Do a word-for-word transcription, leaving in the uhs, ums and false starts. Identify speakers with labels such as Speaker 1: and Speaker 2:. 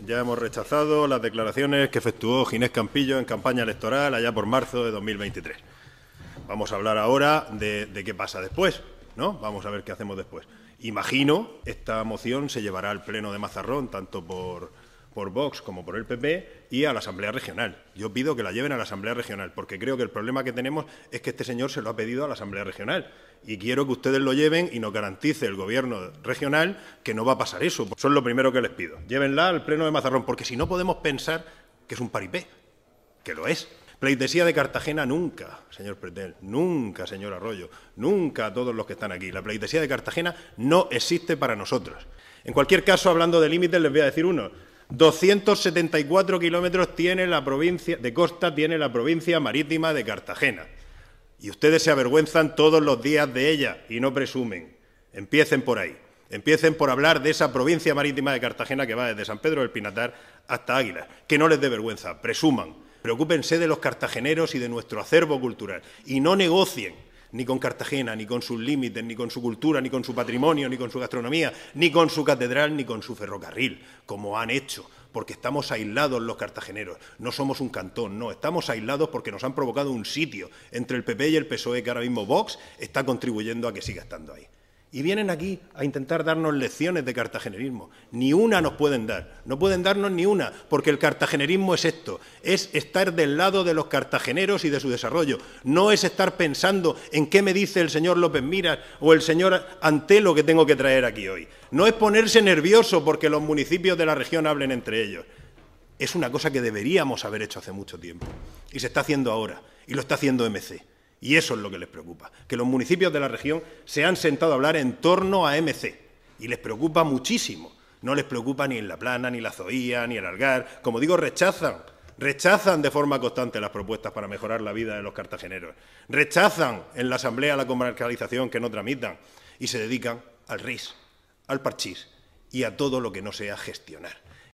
Speaker 1: ya hemos rechazado las declaraciones que efectuó Ginés Campillo en campaña electoral allá por marzo de dos mil veintitrés. Vamos a hablar ahora de, de qué pasa después, ¿no? Vamos a ver qué hacemos después. Imagino esta moción se llevará al Pleno de Mazarrón, tanto por, por Vox como por el P P, y a la Asamblea Regional. Yo pido que la lleven a la Asamblea Regional, porque creo que el problema que tenemos es que este señor se lo ha pedido a la Asamblea Regional. Y quiero que ustedes lo lleven y nos garantice el Gobierno regional que no va a pasar eso. Eso es lo primero que les pido. Llévenla al Pleno de Mazarrón, porque si no podemos pensar que es un paripé, que lo es. Pleitesía de Cartagena nunca, señor Pretel, nunca, señor Arroyo, nunca a todos los que están aquí. La pleitesía de Cartagena no existe para nosotros. En cualquier caso, hablando de límites, les voy a decir uno. doscientos setenta y cuatro kilómetros tiene la provincia de costa, tiene la provincia marítima de Cartagena. Y ustedes se avergüenzan todos los días de ella y no presumen. Empiecen por ahí. Empiecen por hablar de esa provincia marítima de Cartagena que va desde San Pedro del Pinatar hasta Águilas. Que no les dé vergüenza, presuman. Preocúpense de los cartageneros y de nuestro acervo cultural. Y no negocien ni con Cartagena, ni con sus límites, ni con su cultura, ni con su patrimonio, ni con su gastronomía, ni con su catedral, ni con su ferrocarril, como han hecho, porque estamos aislados los cartageneros. No somos un cantón, no, estamos aislados porque nos han provocado un sitio entre el P P y el P S O E, que ahora mismo Vox está contribuyendo a que siga estando ahí. Y vienen aquí a intentar darnos lecciones de cartagenerismo. Ni una nos pueden dar, no pueden darnos ni una, porque el cartagenerismo es esto, es estar del lado de los cartageneros y de su desarrollo. No es estar pensando en qué me dice el señor López Miras o el señor Antelo que tengo que traer aquí hoy. No es ponerse nervioso porque los municipios de la región hablen entre ellos. Es una cosa que deberíamos haber hecho hace mucho tiempo. Y se está haciendo ahora, y lo está haciendo M C. Y eso es lo que les preocupa, que los municipios de la región se han sentado a hablar en torno a M C. Y les preocupa muchísimo. No les preocupa ni en La Plana, ni la Zoía, ni el Algar. Como digo, rechazan, rechazan de forma constante las propuestas para mejorar la vida de los cartageneros. Rechazan en la Asamblea la comarcalización que no tramitan y se dedican al R I S, al parchís y a todo lo que no sea gestionar.